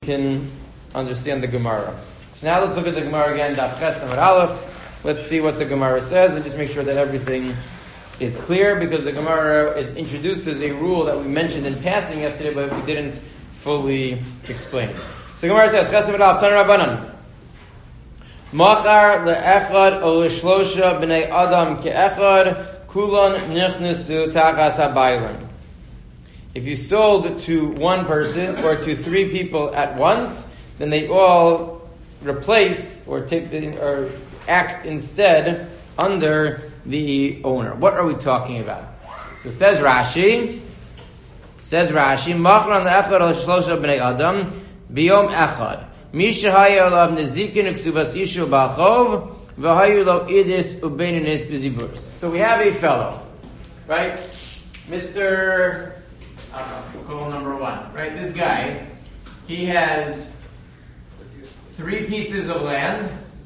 Can understand the Gemara. So now let's look at the Gemara again, Daf Ches Amud Aleph. Let's see what the Gemara says and just make sure that everything is clear, because the Gemara introduces a rule that we mentioned in passing yesterday, but we didn't fully explain. So the Gemara says, Ches Amud Aleph, Tan Rabbanan. Machar le'echad o le'shlosha b'nei adam ke'echad kulon nichnesu tachas habaylan. If you sold to one person or to three people at once, then they all replace or act instead under the owner. What are we talking about? So says Rashi, Machran le'echad al shlosha b'nei adam biyom echad. Mi shehaya alav nezikin uksubas ishu ba'chov v'hayu lo idis ubeininis b'ziburos. So we have a fellow, right? Mr. I don't know, we'll call him number one, right? This guy, he has 3 pieces of land.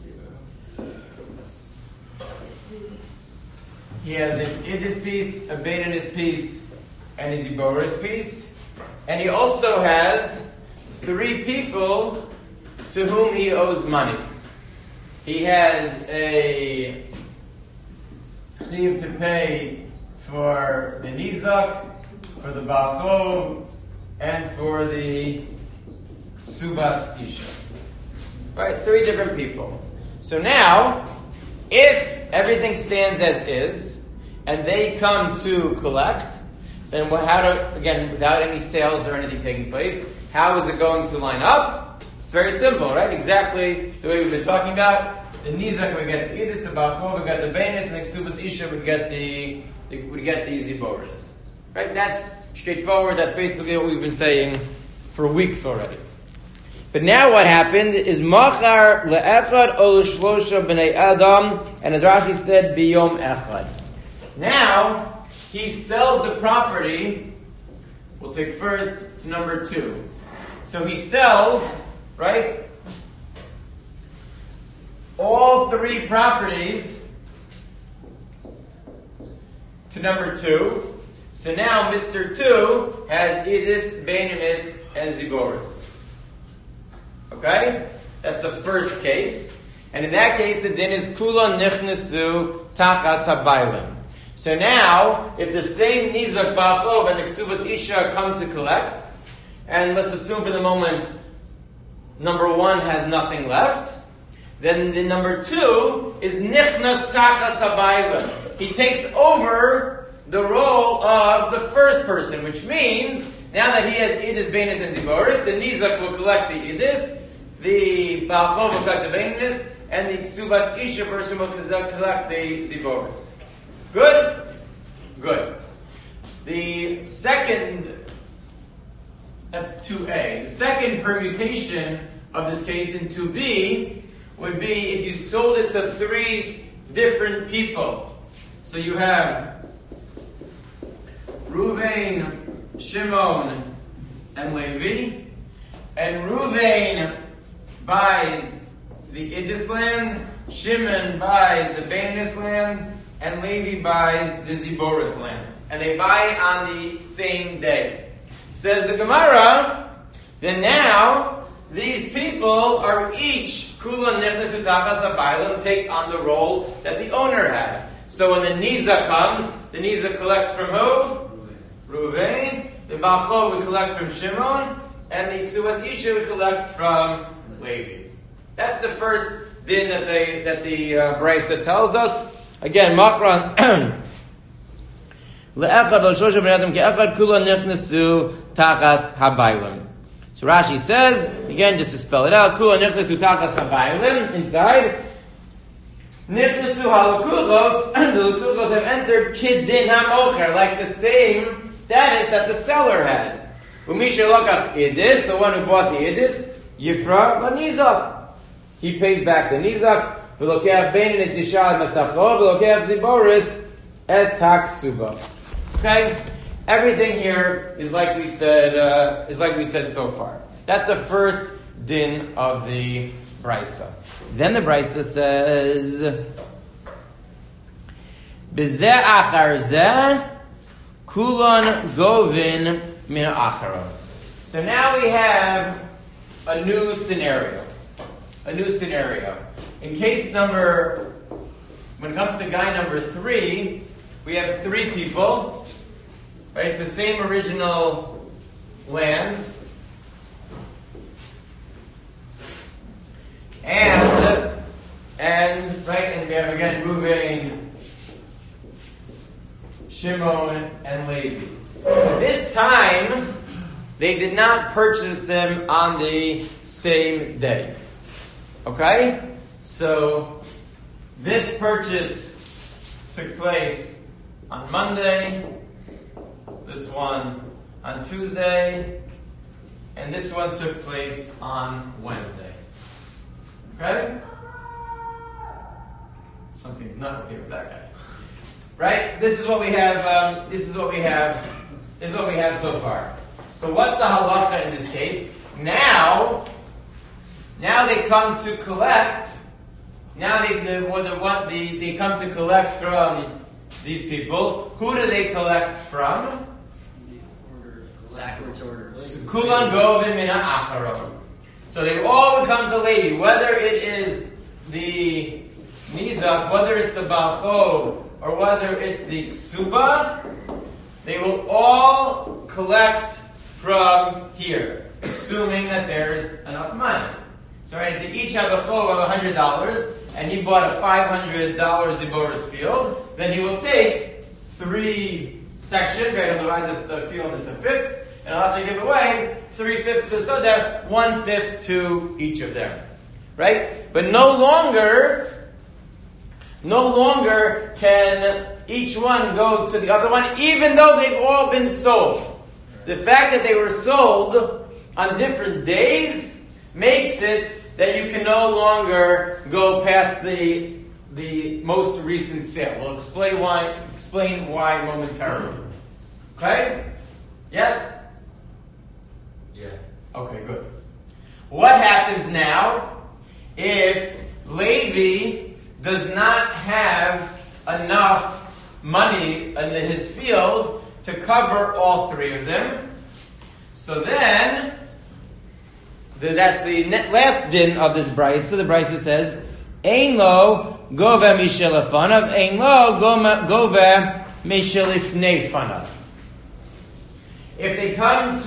He has an Idis piece, a Beininus piece, and a Ziboris piece. And he also has 3 people to whom he owes money. He has a Chiv to pay for the Nizak, for the Ba'achov, and for the Subas Isha. Right? 3 different people. So now, if everything stands as is, and they come to collect, then again, without any sales or anything taking place, how is it going to line up? It's very simple, right? Exactly the way we've been talking about. The Nizak would get the Idis, the Ba'achov would get the Beinis, and the Subas Isha would get the Ziboris. Right? That's straightforward. That's basically what we've been saying for weeks already. But now what happened is Machar le'echad o l'shlosha b'nei adam, and as Rashi said, biyom echad. Now, he sells the property. We'll take first to number 2. So he sells, right, all 3 properties to number 2. So now Mr. 2 has Idis, Beininus, and Ziboris. Okay? That's the first case. And in that case, the din is Kulon Nichnesu Tachas Habaylim. So now, if the same Nizak Ba'achov and the Ksubas Isha come to collect, and let's assume for the moment number 1 has nothing left, then the number 2 is Nichnas Tachas Habaylim. He takes over the role of the first person, which means now that he has Idis, Beinis, and Ziboris, the Nizak will collect the Idis, the Ba'achov will collect the Beinis, and the Ksubas Isha person will collect the Ziboris. Good? Good. The second, that's 2a. The second permutation of this case in 2b would be if you sold it to 3 different people. So you have Ruvain, Shimon, and Levi. And Ruvain buys the Idis land, Shimon buys the Beinis land, and Levi buys the Ziboris land. And they buy it on the same day. Says the Gemara, then now these people are each Kulan Nichnesu Tachas Habaylim, take on the role that the owner has. So when the Nizak comes, the Nizak collects from who? Ruvain. The Ba'achov would collect from Shimon, and the Ksubas Isha would collect from Levi. That's the first din that the Brisa tells us. Again, Machran le'echad al shosha b'nei adam ke'echad kulan nichnesu tachas habaylim. So Rashi says again, just to spell it out, kulan nichnesu tachas habaylim inside. Nichnesu halakuchos, the lakuchos have entered kiddin hamocher, like the same status that the seller had. Umisha lokach idis, the one who bought the idis, yifra l'nizak. He pays back the nizak. V'lokeach beininus yishal masachov, v'lokeach ziboris es haksuba. Okay, everything here is like we said so far. That's the first din of the Brisa. Then the Brisa says, B'zeh achar zeh kulon govin min achara. So now we have a new scenario. A new scenario. In case number, when it comes to guy number 3, we have 3 people. Right? It's the same original lands. And we have again Reuven, Shimon, and Levi. This time, they did not purchase them on the same day. Okay? So, this purchase took place on Monday, this one on Tuesday, and this one took place on Wednesday. Okay? Something's not okay with that guy. Right? This is what we have. This is what we have so far. So what's the halacha in this case? Now they come to collect. Now they come to collect from these people. Who do they collect from? Backwards order. Kulan govim mina acharon. So they all would come to Levi, whether it is the Nizak, whether it's the Balchov, or whether it's the Ksuba, they will all collect from here, assuming that there's enough money. So right, if they each have a chov of $100, and he bought a $500 Ziboris field, then he will take 3 sections, right? He'll divide the field into fifths, and I'll have to give away 3/5 to Soda, 1/5 to each of them. Right? But no longer can each one go to the other one, even though they've all been sold. The fact that they were sold on different days makes it that you can no longer go past the most recent sale. We'll explain why momentarily. Okay? Yes? Yeah. Okay, good. What happens now if Levi does not have enough money in his field to cover all 3 of them? So then, that's the last din of this brisa. The brisa says, "Ein lo gove mishelafanav, ein lo gove mishelifnei fanav." If they come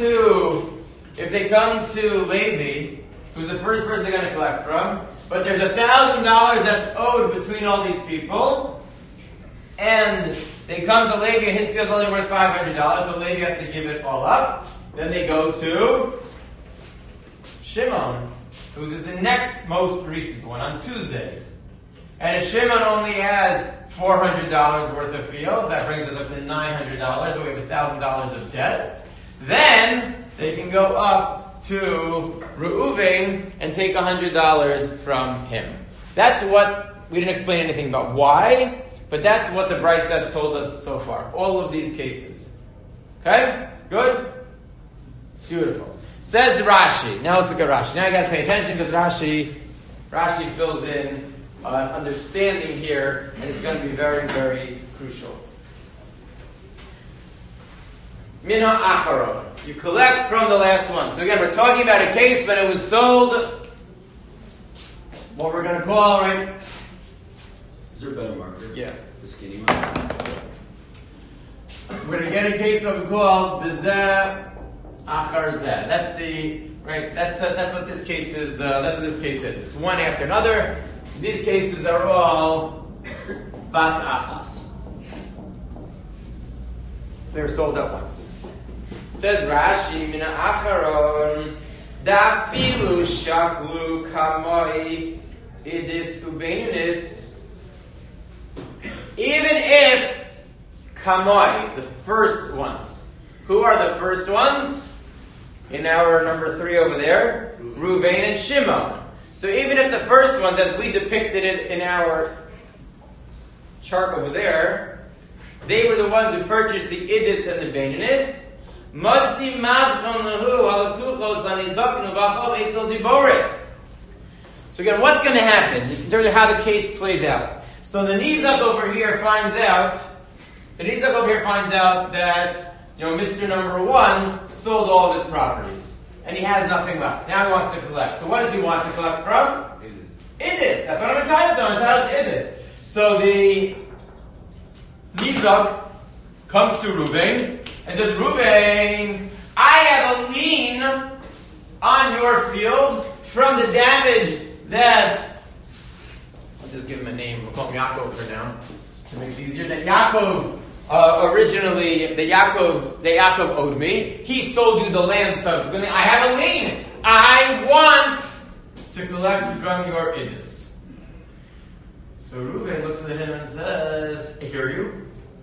to Levi, who's the first person they're going to collect from, but there's $1,000 that's owed between all these people, and they come to Levi and his field is only worth $500, so Levi has to give it all up. Then they go to Shimon, who's is the next most recent one, on Tuesday. And if Shimon only has $400 worth of fields, that brings us up to $900, but we have $1,000 of debt. Then they can go up to Reuven and take $100 from him. That's what, we didn't explain anything about why, but that's what the Bryce has told us so far. All of these cases. Okay? Good? Beautiful. Says Rashi. Now let's look at Rashi. Now you got to pay attention because Rashi fills in understanding here, and it's going to be very, very crucial. Mina acharon. You collect from the last one. So again, we're talking about a case when it was sold. What we're going to call, right? Is there a better marker? Yeah. The skinny marker. We're going to get a case what we call bezeh achar zeh. That's the right. That's what this case is. That's what this case is. It's one after another. These cases are all bas achas. They're sold at once. Says Rashi, mina acharon dafilu shaklu kamoi idis ubeinis. Even if kamoi, the first ones. Who are the first ones? In our number 3 over there, Reuven and Shimon. So even if the first ones, as we depicted it in our chart over there, they were the ones who purchased the idis and the beinis. Madsi madchon lehu halakuchos anizaknu b'achov eitzel ziboris. So again, what's going to happen? Just in terms of how the case plays out. So the Nizak over here finds out that Mr. Number 1 sold all of his properties. and he has nothing left. Now he wants to collect. So what does he want to collect from? Idis. That's what I'm entitled to. I'm entitled to Idis. So the Nizak comes to Reuven and says, Reuven, I have a lien on your field from the damage that, I'll just give him a name, we'll call him Yaakov for now, just to make it easier, that Yaakov Yaakov owed me. He sold you the land subsequently. I have a lien. I want to collect from your Idis. So Reuven looks at him and says, I hear you.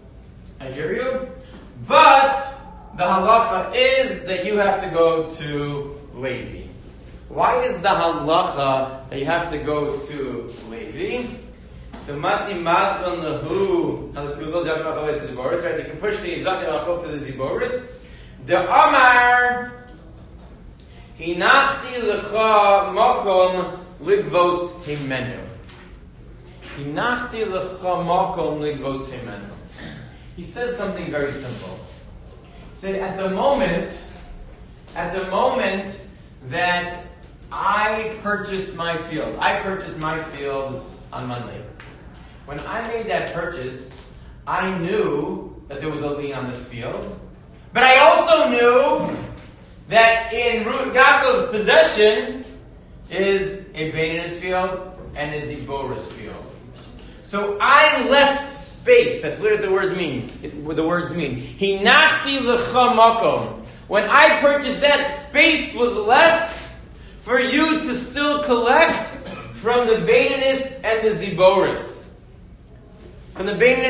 But the halacha is that you have to go to Levi. Why is the halacha that you have to go to Levi? So Matzi Matron Lahu Ziboris, right? They can push the Izak to the Ziboris. The Amar Hinachti Lecha Makom Ligvos Himenu. Hinachti Lecha Makom Ligvos Himenu. He says something very simple. He said, at the moment that I purchased my field on Monday. When I made that purchase, I knew that there was a lien on this field. But I also knew that in Yaakov's possession is a Beinonus field and a Ziboris field. So I left space. That's literally what the words mean. Hinachti lecha makom. When I purchased that, space was left for you to still collect from the Beinonus and the Ziboris. And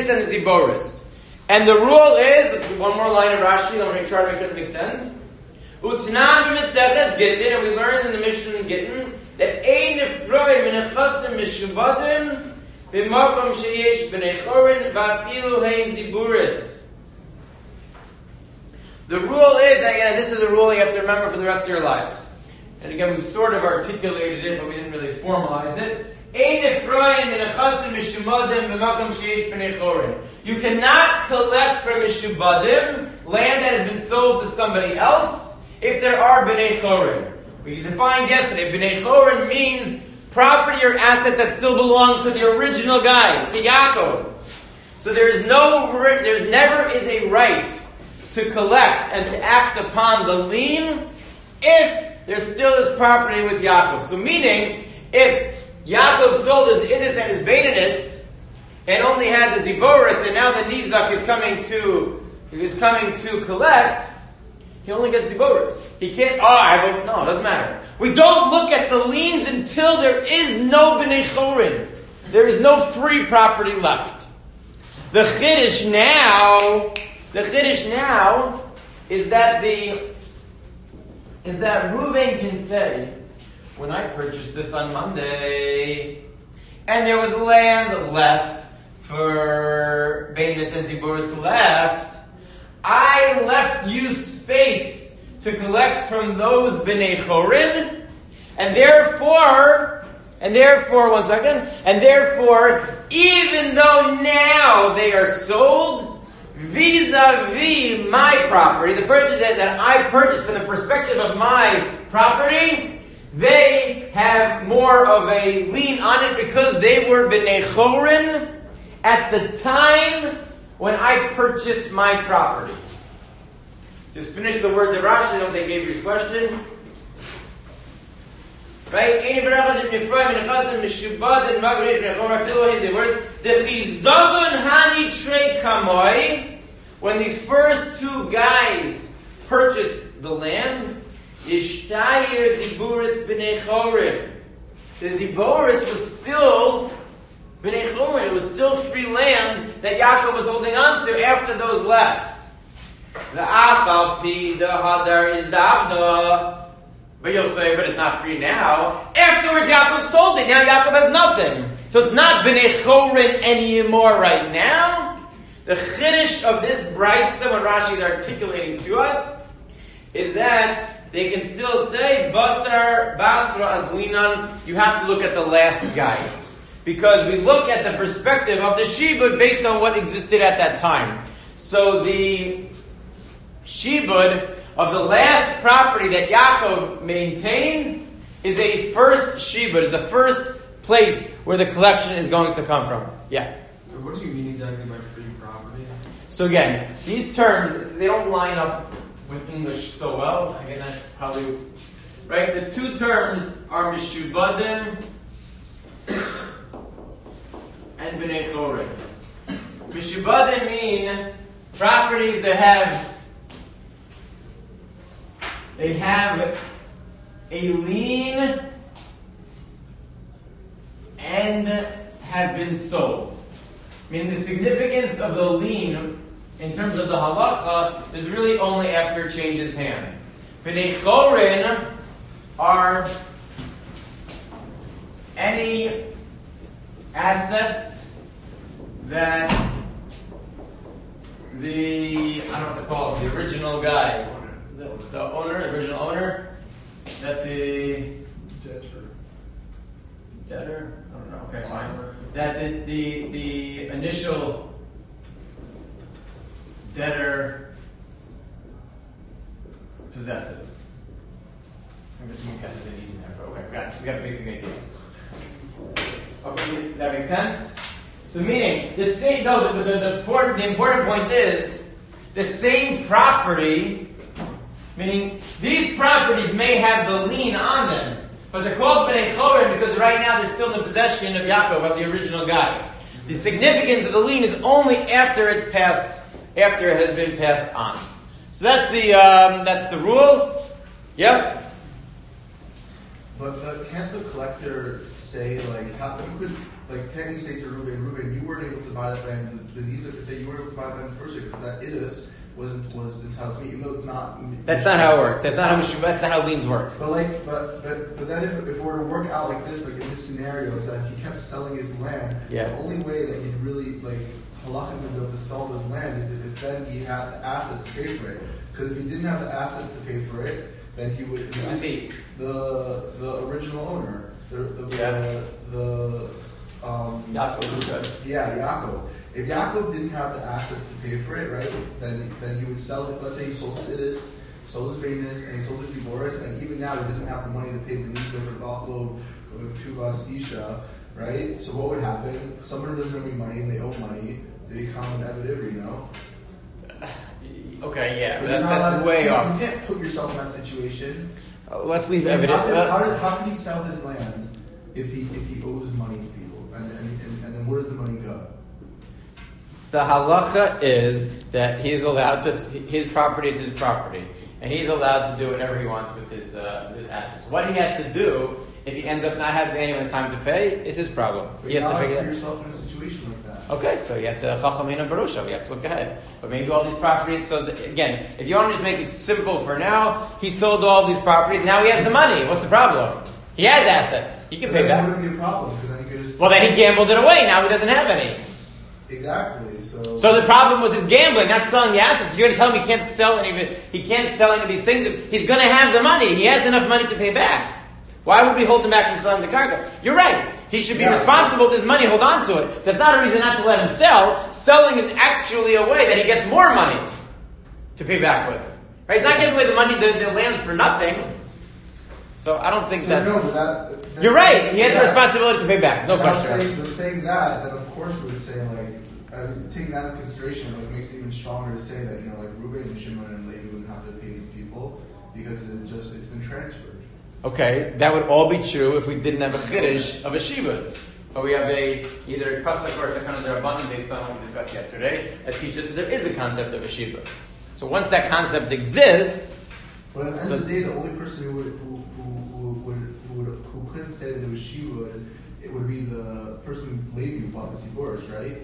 the rule is, let's do one more line of Rashi, I'm going to try to make it make sense. Utnan b'Maseches Gittin, and we learned in the Mishnah in Gittin, that ein nifroi minachasim mishubadim b'makom sheyesh b'nei chorin v'afilu hein ziburis. The rule is, again, this is a rule you have to remember for the rest of your lives. And again, we sort of articulated it, but we didn't really formalize it. You cannot collect from Mishubadim land that has been sold to somebody else if there are B'nei Chorin. We defined yesterday, B'nei Chorin means property or asset that still belongs to the original guy, to Yaakov. So there's never is a right to collect and to act upon the lien if there still is property with Yaakov. So meaning, if Yaakov sold his Idis and his Beinonus and only had the Ziboris, and now the Nizak is coming to collect, he only gets Ziboris. He can't, no, it doesn't matter. We don't look at the liens until there is no B'nei Chorin. There is no free property left. The Chiddush now is that Reuven can say, when I purchased this on Monday, and there was land left for Beinonus and Ziboris left, I left you space to collect from those B'nei Chorin, and therefore, even though now they are sold, vis-a-vis my property, the purchase that I purchased from the perspective of my property, they have more of a lien on it because they were B'nei Chorin at the time when I purchased my property. Just finish the words of Rashi, I don't think they gave you his question. Right? When these first two guys purchased the land, Yishtayir Ziboris B'nei Chorin. The Ziboris was still B'nei Chorin. It was still free land that Yaakov was holding on to after those left. The Achal Pi, the Hadar is the Abda. But you'll say, but it's not free now. Afterwards, Yaakov sold it. Now Yaakov has nothing. So it's not B'nei Chorin anymore right now. The Chiddush of this Brisa, when Rashi is articulating to us, is that they can still say, Basar, Basra, Azlinan, you have to look at the last guy. Because we look at the perspective of the Shibud based on what existed at that time. So the Shibud of the last property that Yaakov maintained is a first shibud, is the first place where the collection is going to come from. Yeah. What do you mean exactly by free property? So again, these terms, they don't line up with English so well. Again, that's probably right. The two terms are mishubadim and b'nei chorin. Mishubadim mean properties that have a lien and have been sold. Meaning the significance of the lien in terms of the halacha is really only after it changes hand. B'nei chorin are any assets that the, I don't know what to call it, the original guy, the owner, the original owner, that the debtor, I don't know, okay, fine. That the initial debtor possesses. I'm going to guess it's easy there, but okay, we got the basic idea. Okay, that makes sense? So meaning, the important point is, the same property, meaning these properties may have the lien on them, but they're called B'nei Chorin because right now they're still in the possession of Yaakov, of the original guy. The significance of the lien is only after it's passed, after it has been passed on. So that's the rule. Yep. But can't the collector say, like, how you could, like, can't you say to Reuben, you weren't able to buy that land? The Nisa could say you weren't able to buy that land in the first place because that idus was entitled to me, even though it's not. That's not how it works. That's not how liens work. But then if it were to work out like this, like in this scenario, is that if he kept selling his land, yeah. The only way that he'd really halakha would be able to sell his land is if then he had the assets to pay for it. Because if he didn't have the assets to pay for it, then he would see the original owner, Yaakov is good. Yeah, Yaakov. If Yaakov didn't have the assets to pay for it, right, then he would sell it. Let's say he sold his idus, sold his Venus, and he sold his Ziboris, and even now he doesn't have the money to pay the Nisa for the offload of Tuvas Isha, right? So what would happen? Someone who doesn't have any money and they owe money, they become an Eved Ivri, no? Okay, yeah, but that's way off. You can't put yourself in that situation. Let's leave evidence. How can he sell his land if he owes money to people? And then where does the money go? The halacha is that he is allowed to, his property is his property, and he's allowed to do whatever he wants with his assets. What he has to do, if he ends up not having anyone time to pay, is his problem. But he has to figure put yourself in a situation like that. Okay, so he has to chachamina barusha. We have to look ahead. But maybe all these properties. So again, if you want to just make it simple for now, he sold all these properties. Now he has the money. What's the problem? He has assets. He can pay back. That wouldn't be a problem because then he could just. Well, then he gambled it away. Now he doesn't have any. Exactly. So the problem was his gambling, not selling the assets. You're going to tell him he can't sell any of it. He can't sell any of these things. He's going to have the money. He has enough money to pay back. Why would we hold him back from selling the cargo? You're right. He should be responsible with his money. Hold on to it. That's not a reason not to let him sell. Selling is actually a way that he gets more money to pay back with. Right? He's not giving away the money, the lands for nothing. So I don't think that's. No, but you're right. He has the responsibility to pay back. No question. Saying that, then of course we would say taking that into consideration, makes it even stronger to say that Reuben and Shimon and Levi wouldn't have to pay these people because it's been transferred. Okay, that would all be true if we didn't have a chiddush of a shibud. But we have either a pasuk or a takana d'Rabbanan based on what we discussed yesterday that teaches that there is a concept of a shibud. So once that concept exists, but at the end of the day, the only person who couldn't say that it was shibud, it would be the person Levi who bought the Ziboris, right?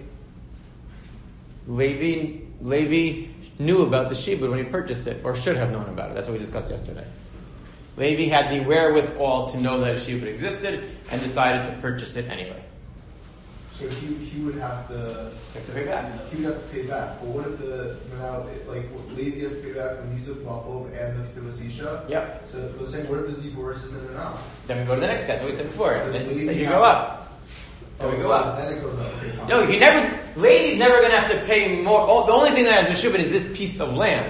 Levi knew about the shibud when he purchased it, or should have known about it. That's what we discussed yesterday. Levi had the wherewithal to know that shibud existed and decided to purchase it anyway. So he would have to pay back. He would have to pay back. But what if Levi has to pay back the Nisa Plapov and the Ketuvas Isha? Yep. So we're saying, what if the Ziboris isn't enough? Then we go to the next guy. That's what we said before. Then you go up. Then it goes up. Okay, no, Levi's never going to have to pay more. The only thing that has Meshubin is this piece of land.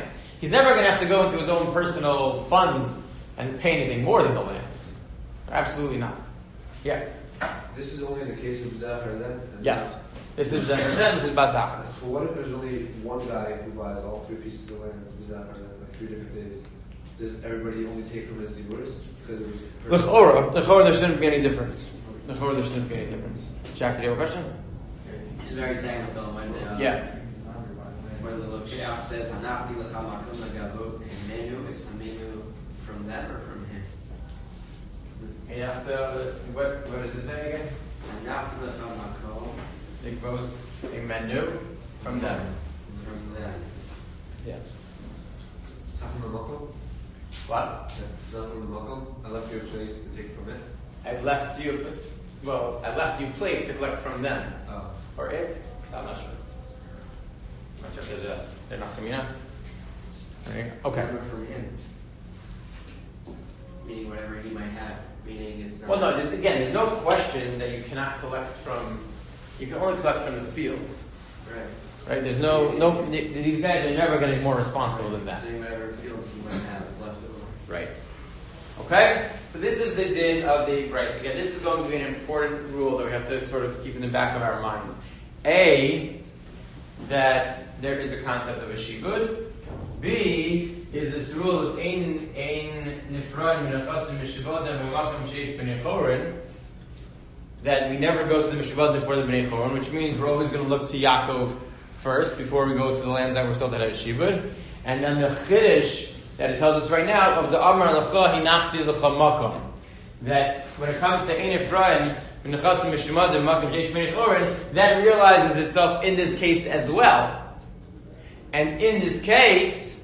he's never going to have to go into his own personal funds and pay anything more than the land. Absolutely not. Yeah. This is only in the case of Zachar then? Yes. This is Bazachas. Well, what if there's only one guy who buys all 3 pieces of land with Zachar then, like 3 different days? Does everybody only take from his ziburis? Because it was... L'chora, there shouldn't be any difference. L'chora, there shouldn't be any difference. Jack, did you have a question? It's very technical when Yeah. where the Lokeach says Hanafti L'chamakum L'gavot Menu, is Hamenu from them or from him? Yeah, what does it say again? Hanafti L'chamakum It goes a menu from them. from them. Yeah. Is that from the Makom? What? Is that from the Makom? I left you a place to take from it. I left you place to collect from them. Oh. Or it? I'm not sure. I'm not sure if there's they're not coming out. Okay. Whatever from him. Meaning whatever he might have. Meaning it's not... Well, no, there's no question that you cannot collect from, you can only collect from the field. Right. Right? There's no, these guys are never going to be more responsible than that. So whatever field he might have left over. Right. Okay? So this is the din of the Bryce. Again, this is going to be an important rule that we have to sort of keep in the back of our minds. A, that there is a concept of a shibud. B, is this rule of ein nifrad min achasim mishivadim v'makom sheish b'nei chorin, that we never go to the mishivadim before the b'nei chorin, which means we're always going to look to Yaakov first before we go to the lands that were sold that had a shibud. And then the chiddush that it tells us right now of the Amar Lecha Hinachti Lecha Makom, that when it comes to Ein Ephraim min achasim mishivadim v'makom sheish b'nei chorin, that realizes itself in this case as well. And in this case,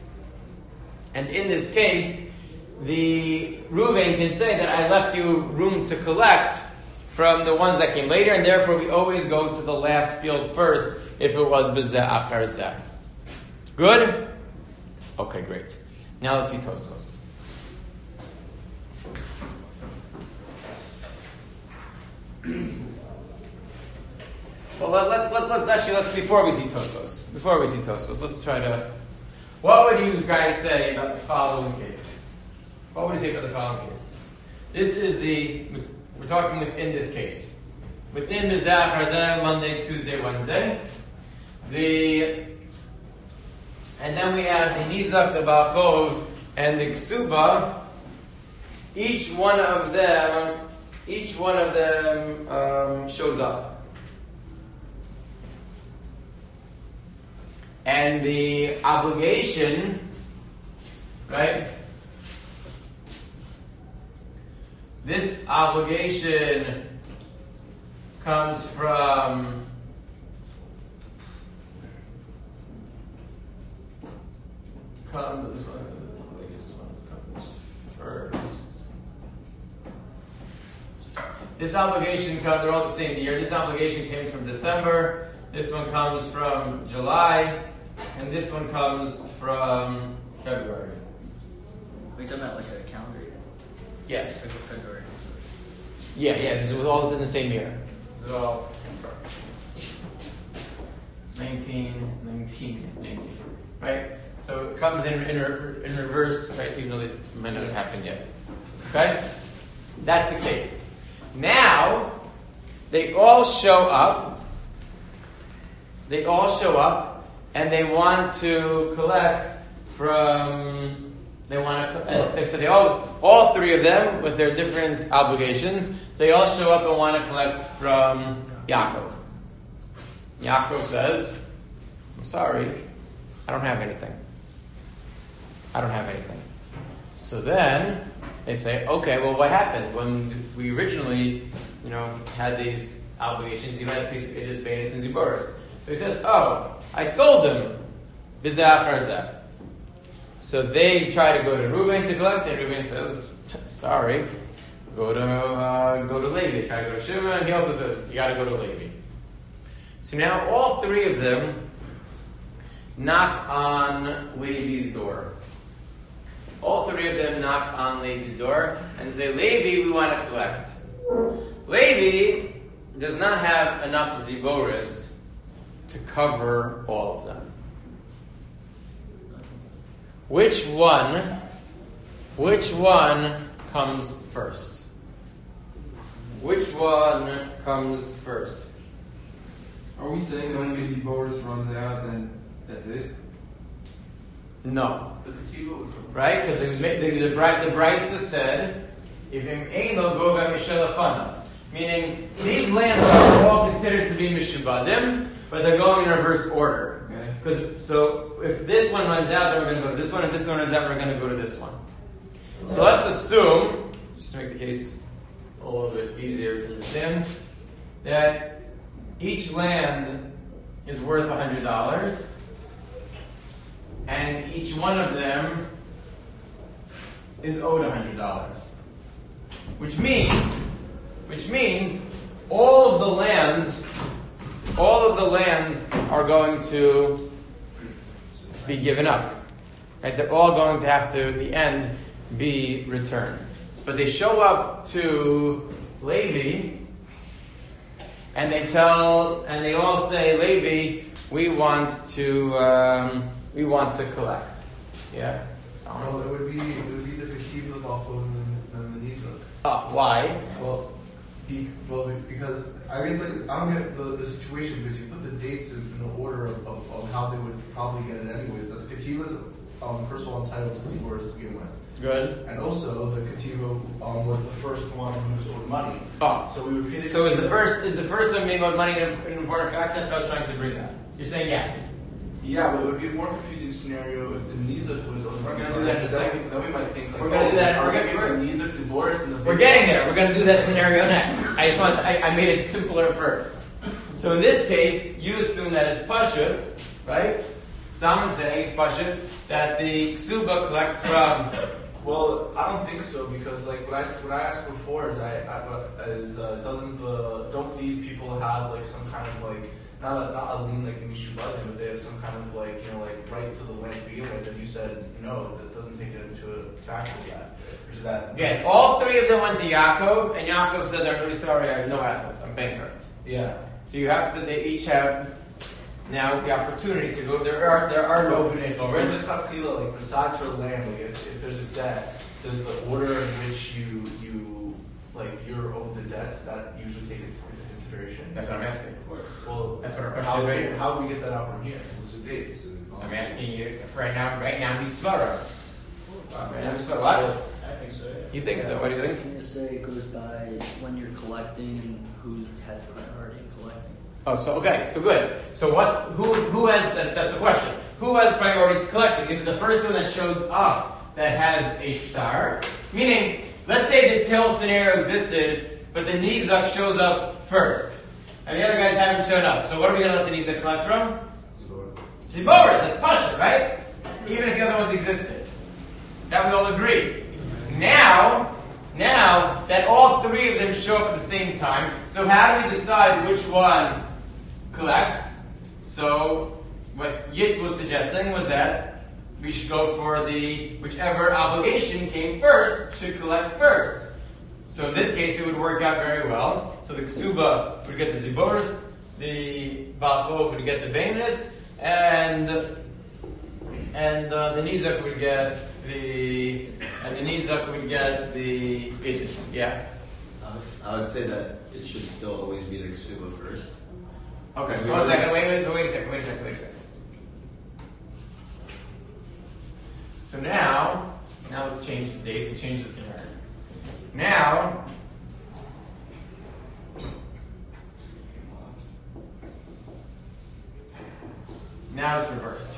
the Reuven can say that I left you room to collect from the ones that came later, and therefore we always go to the last field first if it was Bezeh Achar Zeh. Good? Okay, great. Now let's see Tosfos. Well, let's before we see Tosfos, let's try to. What would you guys say about the following case? What would you say about the following case? This is we're talking within this case. Within the Zeh, Monday, Tuesday, Wednesday. And then we have the Nizach, the Bachov, and the Ksuba. Each one of them shows up. And the obligation, right? This obligation comes from this one comes first. This obligation comes, they're all the same year. This obligation came from December. This one comes from July. And this one comes from February. Are you talking about like a calendar year? Yes. Like a February? Yeah, this was all within the same year. It was all 19, right? So it comes in reverse, right? Even though it might not have happened yet. Okay? That's the case. Now, they all show up. And they want to collect from. All three of them with their different obligations. They all show up and want to collect from Yaakov. Yaakov says, "I'm sorry, I don't have anything. So then they say, "Okay, well, what happened when we originally, had these obligations? You had a piece of Idus, Beinis, and Ziboris." So he says, "Oh, I sold them, Bezeh Achar Zeh." So they try to go to Reuven to collect, and Reuven says, "Sorry, go to Levi." Try to go to Shimon, and he also says, "You got to go to Levi." So now all three of them knock on Levi's door. And say, "Levi, we want to collect." Levi does not have enough Ziboris to cover all of them. which one comes first? Which one comes first? Are we saying that when Busy Boris runs out, then that's it? No. The Ketiva was Right? Because the Brisa said, if Eno Goga Mishalafana, meaning these lands are all considered to be Mishabadim, but they're going in reverse order. Okay. So if this one runs out, then we're going to go to this one. If this one runs out, we're going to go to this one. So let's assume, just to make the case a little bit easier to understand, that each land is worth $100, and each one of them is owed $100. Which means all of the lands are going to be given up. Right? They're all going to have to, in the end, be returned. But they show up to Levi, and they all say, Levi, we want to collect. Yeah. Well, it would be the Ketiva, the Buffalo, and the Nizuk. Oh, why? Well, because I guess I don't get the situation because you put the dates in the order of how they would probably get it anyways. The Ketiva's first of all entitled to Ziboris to begin with. Good. And also the Ketiva was the first one who owed money. Oh. So we would pay So is the first one being owed money an important factor? That's what I was trying to bring that. You're saying yes. Yeah, but it would be a more confusing scenario if the Nizuk was owed money. We're gonna do that in a second. Then we might think like, We're gonna do that. We're gonna give the Nizuk Ziboris and the. We're getting there. We're going to do that scenario next. I made it simpler first. So in this case, you assume that it's Pashut, right? Someone's saying it's Pashut that the Ksuba collects from. Well, I don't think so because like what I asked before is don't these people have like some kind of like not a lien like Mishubadim, but they have some kind of like right to the land to begin with, and you said no, that doesn't take it into account of that. Is that Again, all three of them went to Yaakov, and Yaakov says, I'm really sorry, I have no assets, I'm bankrupt. Yeah. So you have to, they each have now the opportunity to go, there are no B'nai Or in Chorah. the Kapila, like besides for land, like if there's a debt, does the order in which you're owed the debt, that usually take into consideration? That's what I'm asking. Well, That's what our question is right here. How do we get that out from here? What's the date? So I'm asking you, right now, Misvara. Right now, Misvara. What? I think so, yeah. You think so? What do you think? Can you say it goes by when you're collecting and who has priority in collecting? Oh, so okay, so good. So who has? That's the question. Who has priority to collecting? Is it the first one that shows up that has a star? Meaning, let's say this whole scenario existed, but the Nizak shows up first, and the other guys haven't shown up. So what are we going to let the Nizak collect from? Ziboris. That's Pasha, right? Even if the other ones existed, that we all agree. Now that all three of them show up at the same time, so how do we decide which one collects? So what Yitz was suggesting was that we should go for whichever obligation came first should collect first. So in this case, it would work out very well. So the Ksuba would get the Ziboris, the Bachov would get the Bainis, and the Nizak would get the Idis. Yeah. I would say that it should still always be the Ksuba first. Okay. So one second. Wait a second. So now let's change the dates and change the scenario. Now it's reversed.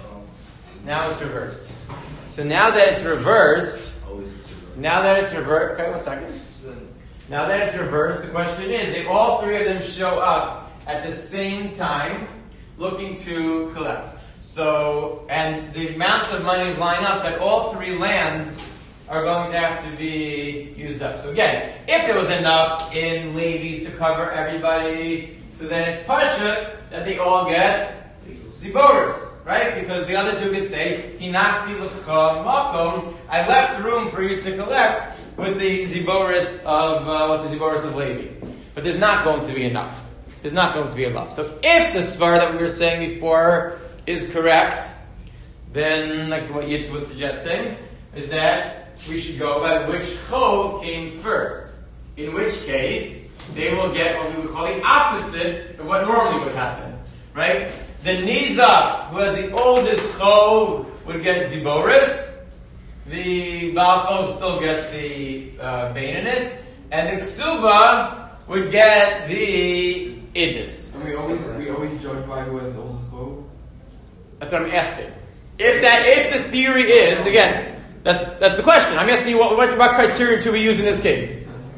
So now that it's reversed, okay, 1 second. Now that it's reversed, the question is, if all three of them show up at the same time, looking to collect. So, and the amount of money line up that all three lands are going to have to be used up. So again, if there was enough in Levi's to cover everybody, so then it's Pasha that they all get Ziboris, right? Because the other two could say, Hinachti l'cha makom, I left room for you to collect with the Ziboris of Levi. But there's not going to be enough. So if the svar that we were saying before is correct, then, like what Yitz was suggesting, is that we should go by which chov came first. In which case, they will get what we would call the opposite of what normally would happen. Right? The Nizak, who has the oldest chov, would get Ziboris. The Baal Chov still gets the Beinanis. And the Ksuba would get the Idis. And we always judge by who has the oldest clove. That's what I'm asking. If the theory is, again, that's the question. I'm asking you what criteria should we use in this case?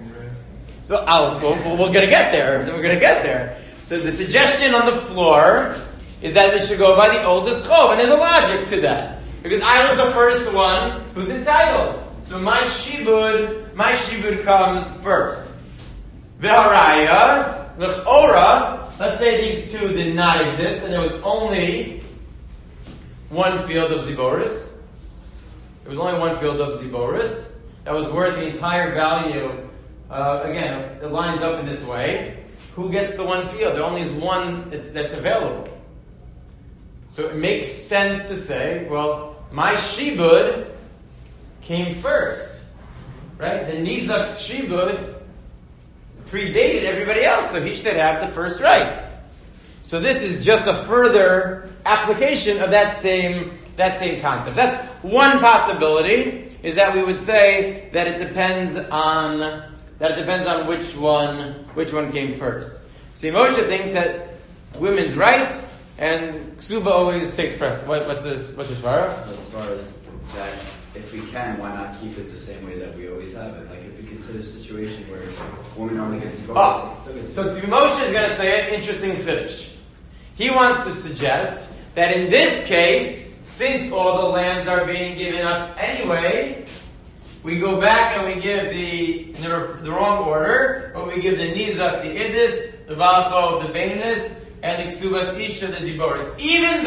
So we're going to get there. We're going to get there. So the suggestion on the floor is that we should go by the oldest chov, and there's a logic to that because I was the first one who's entitled. So my shibud comes first. V'haraya l'chora. Let's say these two did not exist, and there was only one field of Ziboris. There was only one field of Ziboris that was worth the entire value. Again, it lines up in this way. Who gets the one field? There only is one that's available. So it makes sense to say, well, my shibud came first. Right? The Nizak's shibud predated everybody else, so he should have the first rights. So this is just a further application of that same concept. That's one possibility, is that we would say that it depends on which one came first. See, Moshe thinks that women's rights and Ksuba always takes precedence. What's this svara? As far as that, if we can, why not keep it the same way that we always have it? Like if we consider a situation where women only get to vote. So Moshe is going to say an interesting chiddush. He wants to suggest that in this case, since all the lands are being given up anyway, we go back and we give the wrong order, but we give the Nizak the Idis, the Baal Chov the Beinanis, and the Ksubas Isha the Ziboris. Even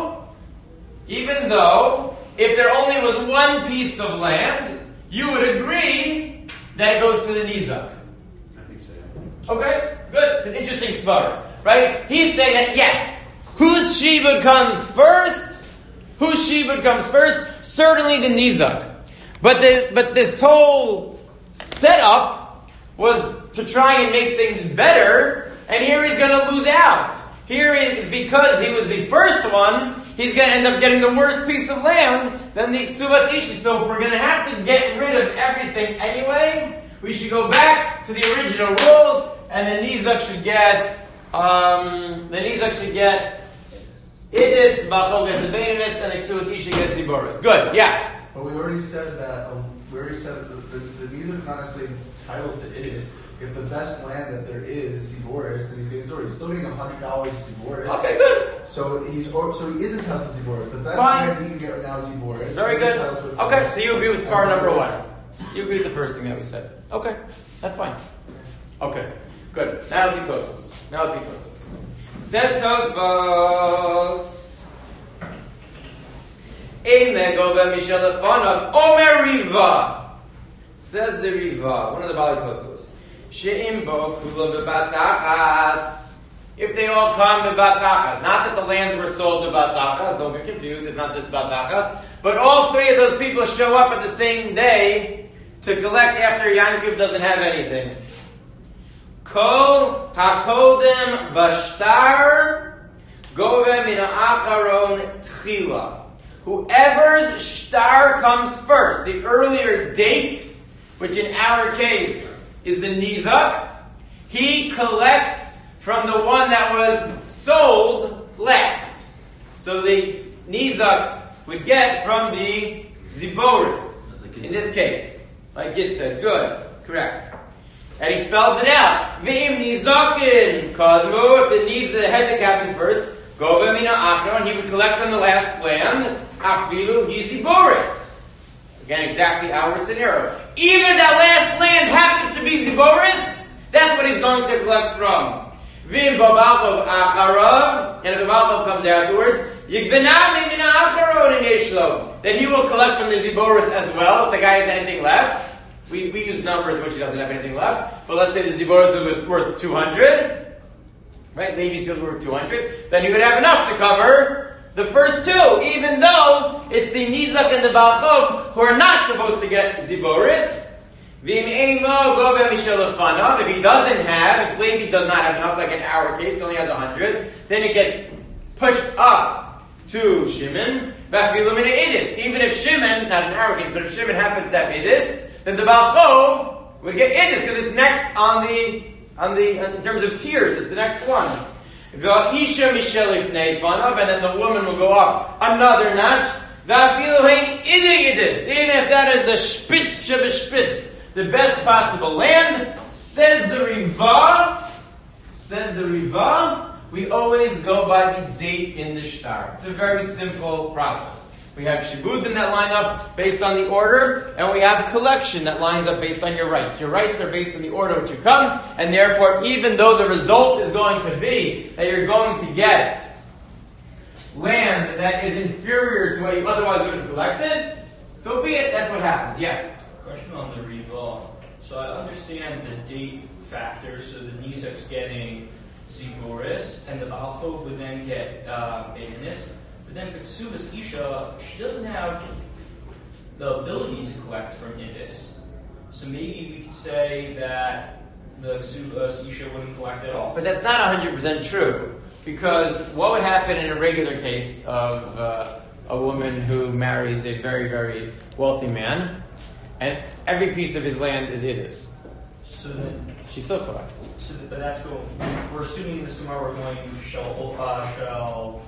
though, if there only was one piece of land, you would agree that it goes to the Nizak. I think so. Okay, good. It's an interesting svara, right? He's saying that yes, whose shibud comes first? Certainly the Nizak. But this whole setup was to try and make things better, and here he's going to lose out. Because he was the first one, he's going to end up getting the worst piece of land than the Ksubas Ishi. So if we're going to have to get rid of everything anyway, we should go back to the original rules, and the Nizak should get Idis, Baal Chov gets the Beinanis, and the Ksubas Ishi gets the Ziboris. Good, yeah. But we already said that the Nizak is not necessarily entitled to Idis. If the best land that there is Ziboris, then he's still getting $100 of Ziboris. Okay, good. So he is entitled to Ziboris. The best Fine. land he can get right now is Ziboris. Very good. Okay, so you agree with scar number one. You agree with the first thing that we said. Okay, that's fine. Okay, good. Now let's see Tosfos. Says Tosfos. Omer Riva. Says the Riva, one of the Bali Tosfos. She'imbo kula b'basachas. If they all come to basachas, not that the lands were sold to basachas, don't get confused, it's not this basachas, but all three of those people show up at the same day to collect after Yankiv doesn't have anything. Kol hakodem bashtar govem min ha'acharon tchila. Whoever's shtar comes first, the earlier date, which in our case is the Nizak, he collects from the one that was sold last. So the Nizak would get from the Ziboris, in this case. Like Gid said. Good. Correct. And he spells it out. V'im Nizakin Kadmu, if the Hezek happened first, Govem mina Achron, he would collect from the last land, Achvilu Hiziboris. Again, exactly our scenario. Even if that last land happens to be Ziboris, that's what he's going to collect from. Vim Babalkov Acharav, and if the Babalkov comes afterwards, Yigbenami mina Acharon in Yeshlo. Then he will collect from the Ziboris as well, if the guy has anything left. We use numbers which he doesn't have anything left. But let's say the Ziboris is worth 200. Right? Maybe he's worth 200. Then he would have enough to cover the first two, even though it's the Nizak and the Balchov who are not supposed to get Ziboris. If he doesn't have, if Levi does not have enough, like in our case, he only has 100, then it gets pushed up to Shimon. Even if Shimon, not in our case, but if Shimon happens to have Idis, then the Balchov would get Idis because it's next on the in terms of tiers, it's the next one. And then the woman will go up another notch. Even if that is the spitz shebespitz, the best possible land, says the Riva, we always go by the date in the shtar. It's a very simple process. We have shibudim that line up based on the order, and we have collection that lines up based on your rights. Your rights are based on the order which you come, and therefore, even though the result is going to be that you're going to get land that is inferior to what you otherwise would have collected, so be it, that's what happens. Yeah? Question on the Riva. So I understand the date factor, so the Nizak's getting Ziboris, and the Balchov would then get Beinis. But then B'ksuvas Isha, she doesn't have the ability to collect from Idis. So maybe we could say that the Ksuvas Isha wouldn't collect at all. But that's not 100% true. Because what would happen in a regular case of a woman who marries a very, very wealthy man, and every piece of his land is Idis? So then, she still collects. But that's cool. We're assuming this tomorrow we're going shall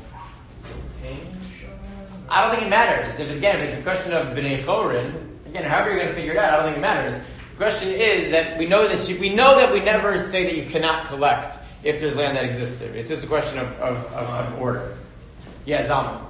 I don't think it matters. If it's a question of B'nai Chorin, again, however you're going to figure it out, I don't think it matters. The question is that we know that we never say that you cannot collect if there's land that existed. It's just a question of order. Yeah, Zalman.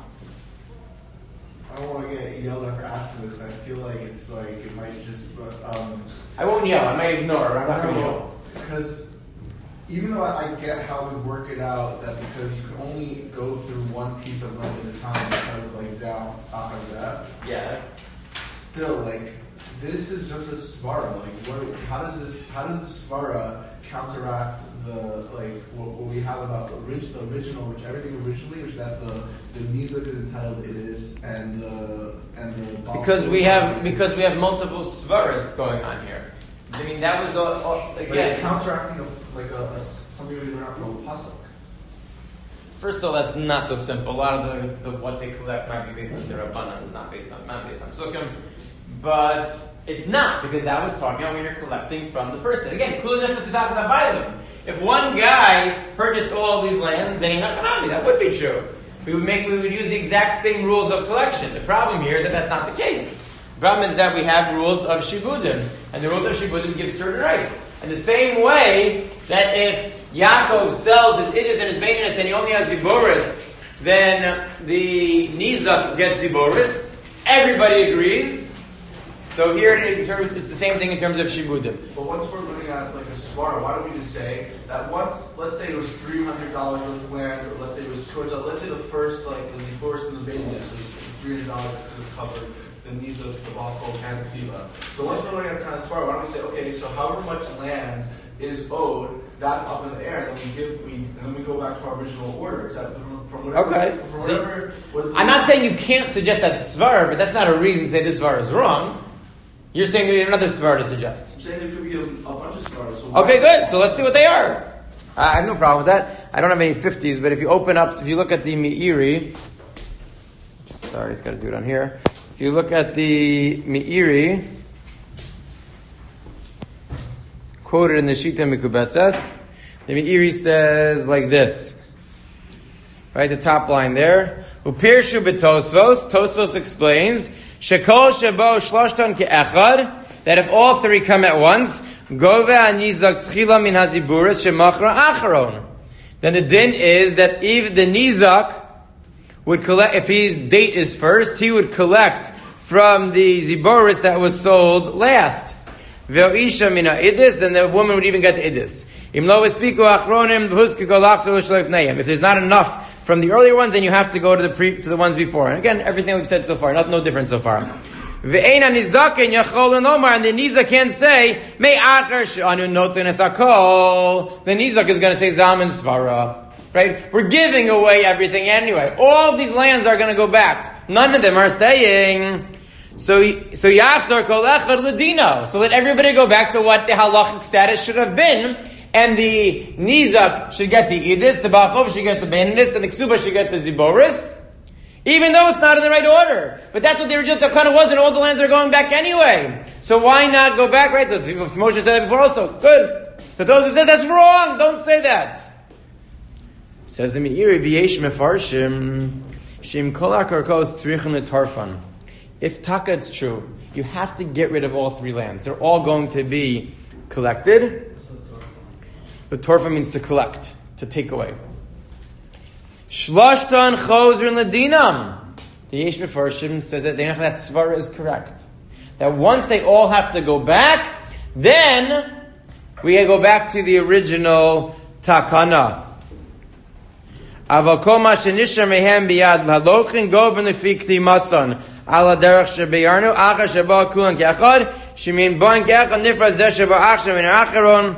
I don't want to get yelled at for asking this, and I feel like it's like it might just. I won't yell. I might ignore. I'm not going to yell. Because even though I get how we work it out, that because you can only go through one piece of land at a time because of like Zal, Achazah. Yes. Still, like this is just a svara. Like, how does the svara counteract the what we have about the original, which everything originally, which that the Nizak is entitled to Idis and the because we have multiple svaras going on here. I mean that was again. But it's counteracting something we learned from a pasuk. First of all, that's not so simple. A lot of the what they collect might be based on the Rabbanan, it's not based on Sukkim. But it's not, because that was talking about when you're collecting from the person. Again, if one guy purchased all of these lands, then that would be true. We would use the exact same rules of collection. The problem here is that that's not the case. The problem is that we have rules of shibudim, and the rules of shibudim give certain rights. And the same way that if Yaakov sells his idus and his beininus and he only has ziboris, then the Nizak gets ziboris. Everybody agrees. So here it's the same thing in terms of shibudim. But once we're looking at like a svara, why don't we just say that once, let's say it was $300 worth of land, or let's say it was $200. Let's say the first the ziboris and the beininus was $300 to cover the Nizak, the Balchov, and the Kiva. So once we're looking at kind of svara, why don't we say, okay, so however much land is owed, that's up in the air, and then we go back to our original order. Is that from whatever? Okay. From whatever, I'm not saying you can't suggest that svara, but that's not a reason to say this svara is wrong. You're saying we have another svara to suggest. I'm saying there could be a bunch of svaras. So okay, good. So let's see what they are. I have no problem with that. I don't have any 50s, but if you look at the Meiri, sorry, it's got to do it on here. If you look at the Meiri, quoted in the Shita Mikubetzes, the Meiri says like this. Right, the top line there. Upirshu b'Tosfos. Tosfos explains Shekol shebo shloshton ke'echad, that if all three come at once, Gove anizak tchila min haziburis shemachra acharon. Then the din is that if the nizak would collect, if his date is first, he would collect from the ziboris that was sold last. Ve'isha mina idis, then the woman would even get the idis. Im lo espiku achronim v'huskiko lachzor l'shleifneim. If there's not enough from the earlier ones, then you have to go to the ones before. And again, everything we've said so far, no different so far. Ve'ein hanizaken yachol l'nomar, and the nizak can say, Me'acher she'anu noten es hakol. The nizak is going to say Zalman svara. right? We're giving away everything anyway. All these lands are going to go back. None of them are staying. So Yachzor Kol Echad Ladino. So let everybody go back to what the halachic status should have been. And the Nizak should get the Idis, the Bachov should get the Beninus, and the Ksuba should get the Ziboris. Even though it's not in the right order. But that's what the original Takana was, and all the lands are going back anyway. So why not go back, right? Moshe said that before also. Good. So those who says that's wrong, don't say that. Says the Meiri V'yesh Mefarshim Shim Kolak Arkos Tzrichim Letarfan. If Taka it's true, you have to get rid of all three lands. They're all going to be collected. The Torfa means to collect, to take away. Shlashtan Chozr Ladinam. The Yesh Mefarshim says that that svara is correct. That once they all have to go back, then we go back to the original Takana. Avakoma shenisha mehem biyad halochin goven lefikti mason ala derech shebeyarnu acha sheba kulan keachad shemin ban keachad nifra zeh sheba achshav in acharon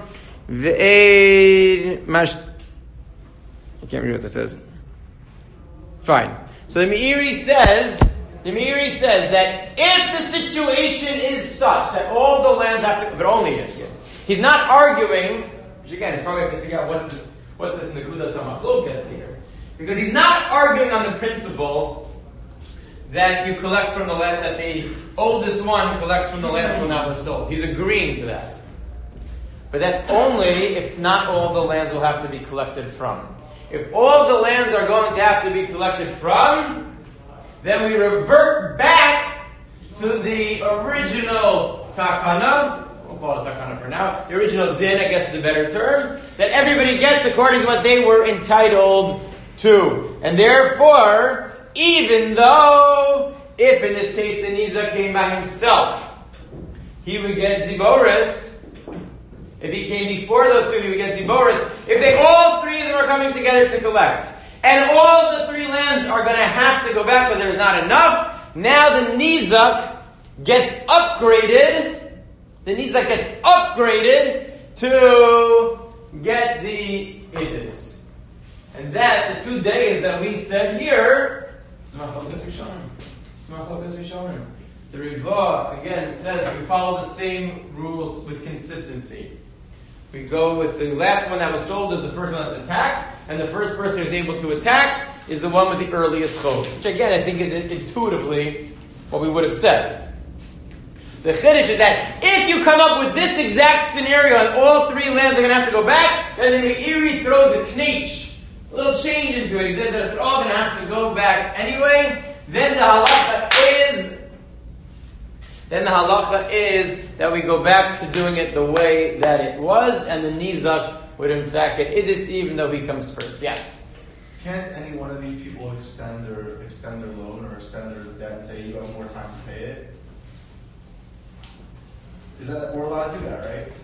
ve'ed mash. I can't read what that says. Fine. So the Meiri says that if the situation is such that all the lands have to, but only if he's not arguing, which again, it's probably have to figure out what's this Nekudas HaMachlokas here, because he's not arguing on the principle that you collect from the land, that the oldest one collects from the last one that was sold. He's agreeing to that, but that's only if not all the lands will have to be collected from. If all the lands are going to have to be collected from, then we revert back to the original takana. We'll call it takana for now. The original din, I guess is a better term, that everybody gets according to what they were entitled to. And therefore, even though, if in this case the Niza came by himself, he would get Ziboris. If he came before those two, he would get Ziboris. If they all three of them are coming together to collect, and all the three lands are going to have to go back because there's not enough, now the Nizak gets upgraded. The Nizak gets upgraded to get the Idis. And that, the 2 days that we said here, the Riva, again, says we follow the same rules with consistency. We go with the last one that was sold as the first one that's attacked, and the first person who's able to attack is the one with the earliest vote. Which again, I think is intuitively what we would have said. The Chiddush is that if you come up with this exact scenario and all three lands are going to have to go back, then the Meiri throws a knich, a little change into it. He says that if they're all going to have to go back anyway, then the halacha is that we go back to doing it the way that it was, and the Nizak would in fact get Idis even though he comes first. Yes? Can't any one of these people extend their loan or extend their debt and say you have more time to pay it? We're allowed to do that, right?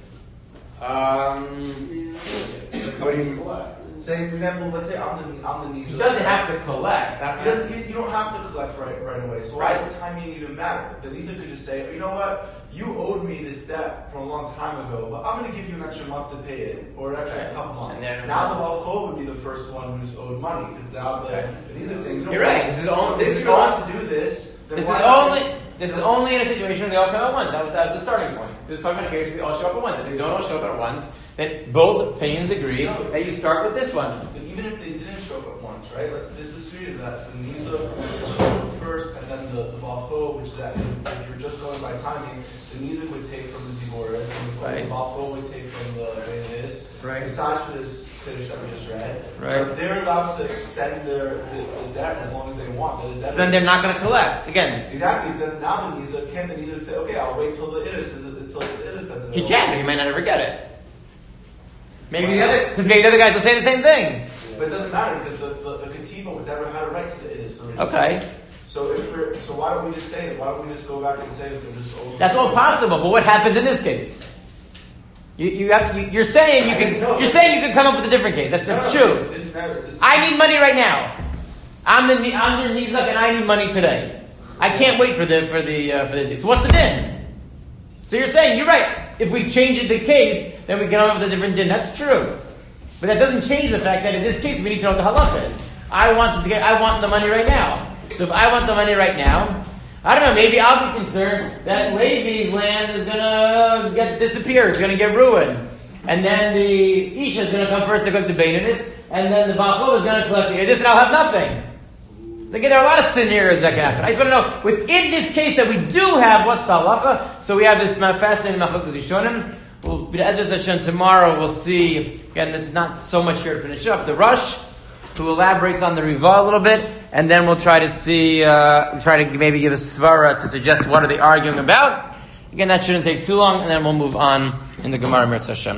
What do you? Say, for example, let's say I'm the Nizak. He doesn't have to collect. You don't have to collect right away. So why does timing even matter? The Nizak could just say, you know what, you owed me this debt from a long time ago, but I'm going to give you an extra month to pay it, or an extra couple months. Now the Balchov would be the first one who's owed money, because now the Nizak saying, you know, you're right. This is only. This is allowed to do this. This is only in a situation where they all come at once. That was the starting point. This is talking about a case where they all show up at once. If they don't all show up at once, then both opinions agree that you start with this one. But even if they didn't show up at once, right? Like this is treated that the Nizak first, and then the Balcho, which is that if you're just going by timing, the Nizak would take from the Ziboris, and the Balcho would take from the Benis. Right. Aside for this finish that we just read, right? But they're allowed to extend the debt as long as they want. Then they're not going to collect again. Exactly. Then now the Nizak say, okay, I'll wait till the Idis does it. He can, but he might not ever get it. Maybe the other guys will say the same thing. But it doesn't matter because the Katiba would never had a right to the Idis. Okay. So why don't we just say it? Why don't we just go back and say that they're just over? That's all possible, but what happens in this case? You're saying you can come up with a different case. That's true. I need money right now. I'm the Nizak and I need money today. I can't wait for this. So what's the din? So you're saying you're right. If we change the case, then we come up with a different din. That's true. But that doesn't change the fact that in this case we need to know what the halacha is. I want the money right now. So if I want the money right now, I don't know, maybe I'll be concerned that Levi's land is going to disappear, it's going to get ruined. And then the Isha is going to come first to collect the Beinunis, and then the Balchov is going to collect the Edis, and I'll have nothing. Again, there are a lot of scenarios that can happen. I just want to know, within this case that we do have, what's the halacha? So we have this fascinating Machlokes Rishonim. We'll be Ezras Hashem tomorrow. We'll see. Again, there's not so much here to finish up. The Rush, who elaborates on the Riva a little bit, and then we'll try to see, try to maybe give a svara to suggest what are they arguing about. Again, that shouldn't take too long, and then we'll move on in the Gemara Mirz Hashem.